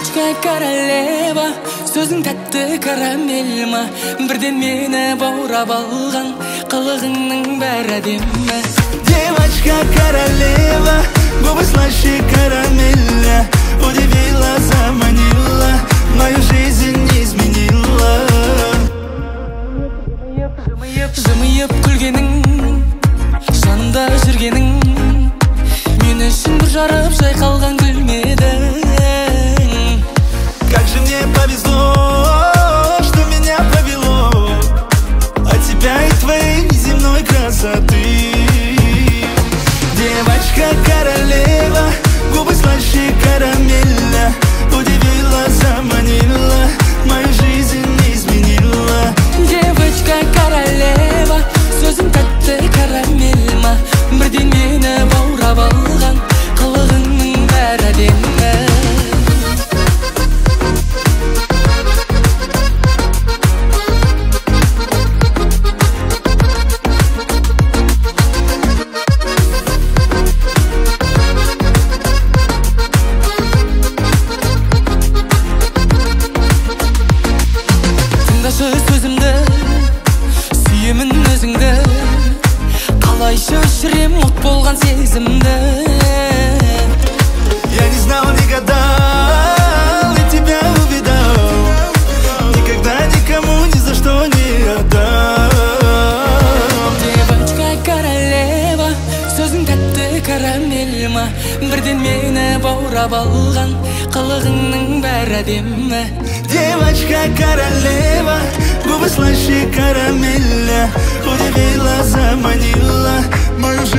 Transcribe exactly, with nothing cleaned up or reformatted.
Девочка королева, сөзің тәтті карамель ма, бірден мені баурап алған, қылығыңның бәрі әдемі. Девочка королева, губы слаще карамеля, удивила, заманила, мою жизнь изменила. Жымиып күлгенің, жанымда жүргенің, мен үшін бір жарып жайқалған гүлмедің. Как же мне повезло, что меня повело от тебя и твоей неземной красоты. Девочка королева, губы слаще карамеля, удивила, заманила, мою жизнь изменила. Девочка королева, сөзің тәтті карамель ма, бірден мені баурап алған, қылығыңның бәрі әдемі. Тыңдашы сөзімді, сүйемін өзіңді, қалайша өшірем от болған сезімді. Я не знал, не гадал, и тебя увидал, никогда никому ни за что не отдам. Девочка королева, сөзің тәтті карамель ма, бірден мені баурап алған, қылығыңның бәрі әдемі. Девочка королева, губы слаще карамеля, удивила, заманила, мою